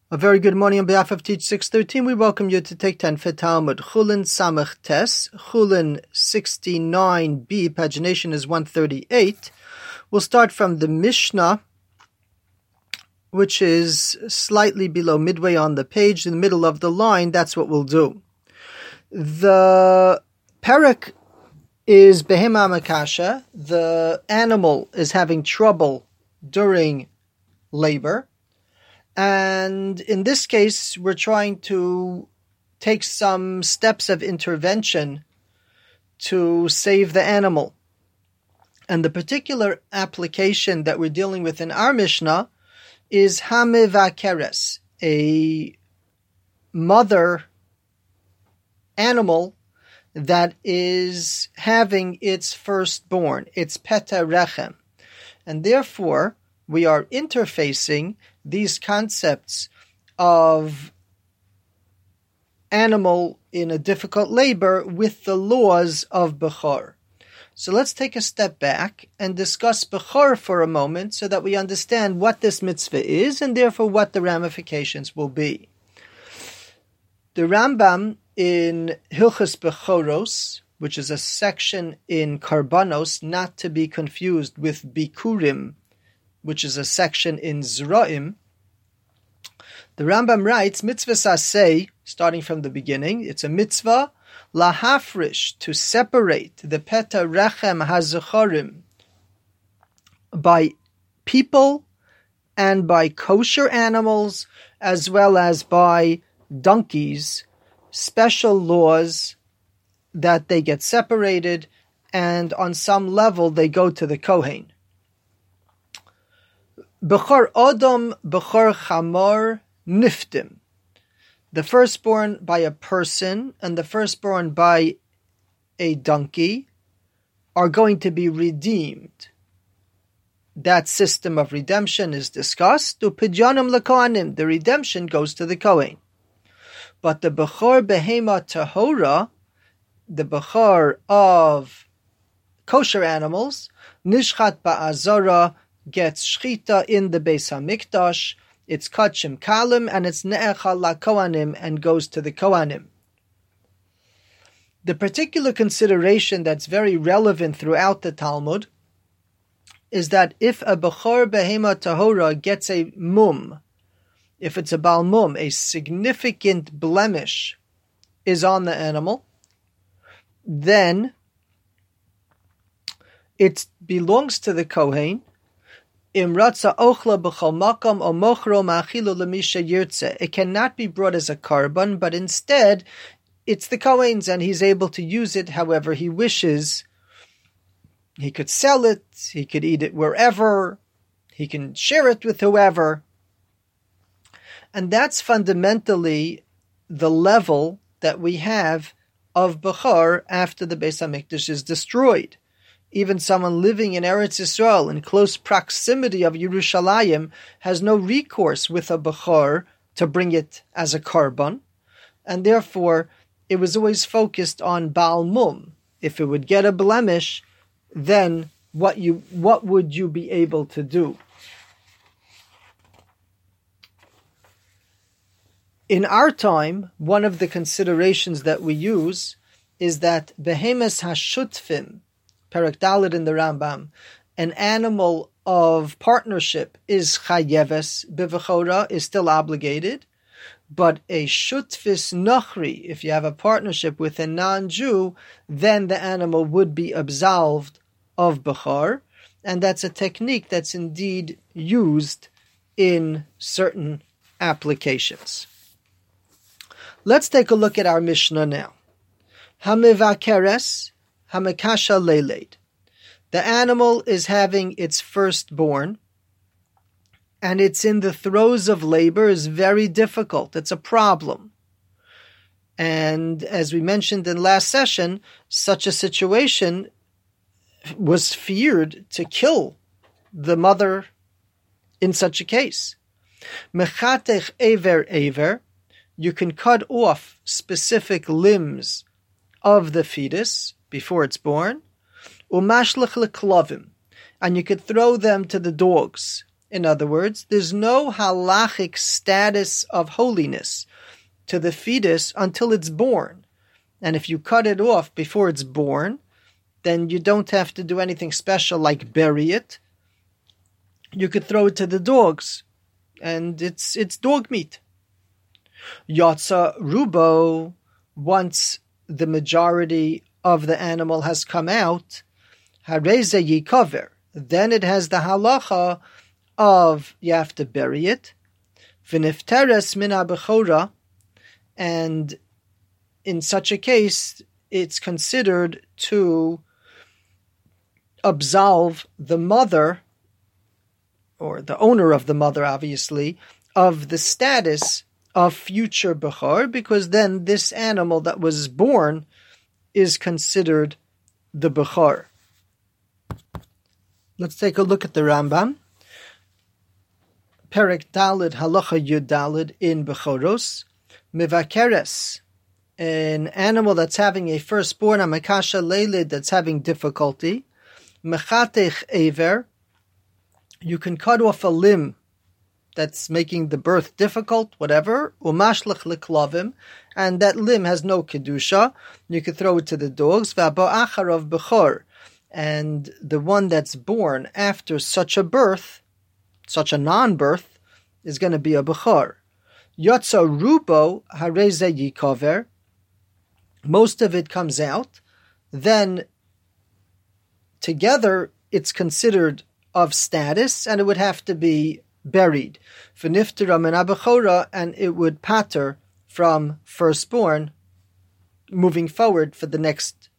A very good morning on behalf of Teach 613. We welcome you to Take 10 for Talmud. Chulin Samach Tes, Chulin 69b, pagination is 138. We'll start from the Mishnah, which is slightly below midway on the page, in the middle of the line. That's what we'll do. The Perek is Behema Makasha. The animal is having trouble during labor. And in this case, we're trying to take some steps of intervention to save the animal. And the particular application that we're dealing with in our Mishnah is Hamevakeres, a mother animal that is having its firstborn, its Peta Rechem. And therefore, we are interfacing these concepts of animal in a difficult labor with the laws of Bechor. So let's take a step back and discuss Bechor for a moment so that we understand what this mitzvah is and therefore what the ramifications will be. The Rambam in Hilchos Bechoros, which is a section in Karbanos, not to be confused with Bikurim, which is a section in Zra'im, the Rambam writes, mitzvah saseh, starting from the beginning, it's a mitzvah, lahafrish, to separate the peta rechem hazachorim by people and by kosher animals, as well as by donkeys, special laws that they get separated, and on some level they go to the Kohen. Bechor Odom, Bechor Chamor, Niftim. The firstborn by a person and the firstborn by a donkey are going to be redeemed. That system of redemption is discussed. Upidyanim lekohanim. The redemption goes to the Kohen. But the Bechor Behema Tahora, the Bechor of kosher animals, Nishchat Ba'azara, gets shchita in the Beis HaMikdash, it's kachim kalim, and it's ne'echal la kohanim, and goes to the kohanim. The particular consideration that's very relevant throughout the Talmud is that if a Bechor Behema Tahora gets a mum, if it's a Baal mum, a significant blemish is on the animal, then it belongs to the Kohen. It cannot be brought as a carbon, but instead it's the Kohen's and he's able to use it however he wishes. He could sell it, he could eat it wherever, he can share it with whoever. And that's fundamentally the level that we have of Bechor after the Beis HaMikdash is destroyed. Even someone living in Eretz Yisrael, in close proximity of Yerushalayim, has no recourse with a Bechor to bring it as a carbon, and therefore it was always focused on Baal Mum. If it would get a blemish, then what would you be able to do? In our time, one of the considerations that we use is that Behemes HaShutfim, Perek Dalet in the Rambam, an animal of partnership is chayeves bevechora, is still obligated, but a shutfis nochri, if you have a partnership with a non-Jew, then the animal would be absolved of bechor, and that's a technique that's indeed used in certain applications. Let's take a look at our Mishnah now. Hamevakeres Hamakasha Leleid. The animal is having its firstborn, and it's in the throes of labor, is very difficult. It's a problem. And as we mentioned in last session, such a situation was feared to kill the mother in such a case. Mechatech ever, you can cut off specific limbs of the fetus before it's born, umashlich leklavim, and you could throw them to the dogs. In other words, there's no halachic status of holiness to the fetus until it's born. And if you cut it off before it's born, then you don't have to do anything special like bury it. You could throw it to the dogs, and it's dog meat. Yatsa rubo, once the majority of the animal has come out, hareze yikover, then it has the halacha of you have to bury it. V'nifteres min ha'bechora, and in such a case, it's considered to absolve the mother, or the owner of the mother, obviously, of the status of future Bechor, because then this animal that was born is considered the Bechor. Let's take a look at the Rambam. Perek Dalid, Halacha Yud Dalid in Bechoros. Mivakeres, an animal that's having a firstborn, Amakasha Leilid, that's having difficulty. Mechatech Ever, you can cut off a limb that's making the birth difficult, whatever. Umashlech liklavim, and that limb has no kedusha. You could throw it to the dogs. V'aba'acharav bechor, and the one that's born after such a birth, such a non-birth, is going to be a bechor. Yotza rubo hareze yikover, most of it comes out, then together it's considered of status, and it would have to be buried. V'niftera min ha'bechora, and it would pater from firstborn, moving forward for the next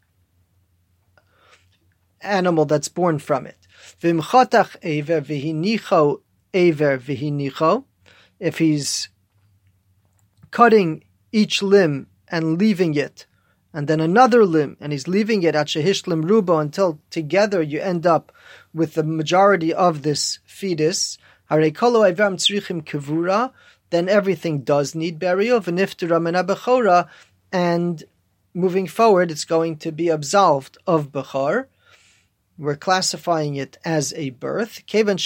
animal that's born from it. V'imchatach ever v'hinicho ever v'hinicho, if he's cutting each limb and leaving it, and then another limb, and he's leaving it at shehishlim rubo until together you end up with the majority of this fetus, then everything does need burial, and moving forward it's going to be absolved of Bechor. We're classifying it as a birth. Once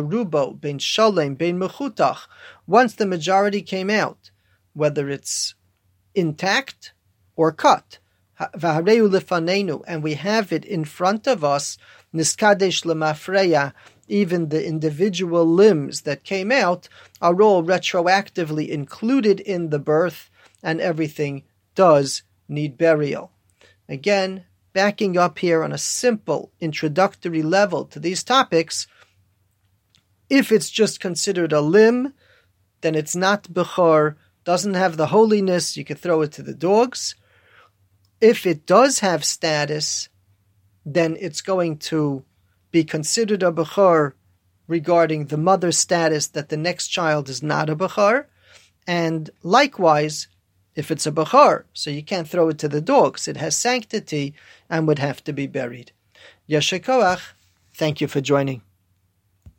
the majority came out, whether it's intact or cut, and we have it in front of us, niskadesh lemafreya, even the individual limbs that came out are all retroactively included in the birth, and everything does need burial. Again, backing up here on a simple introductory level to these topics, if it's just considered a limb, then it's not Bechor, doesn't have the holiness, you could throw it to the dogs. If it does have status, then it's going to be considered a Bechor regarding the mother's status that the next child is not a Bechor. And likewise, if it's a Bechor, so you can't throw it to the dogs, it has sanctity and would have to be buried. Yasher koach, thank you for joining.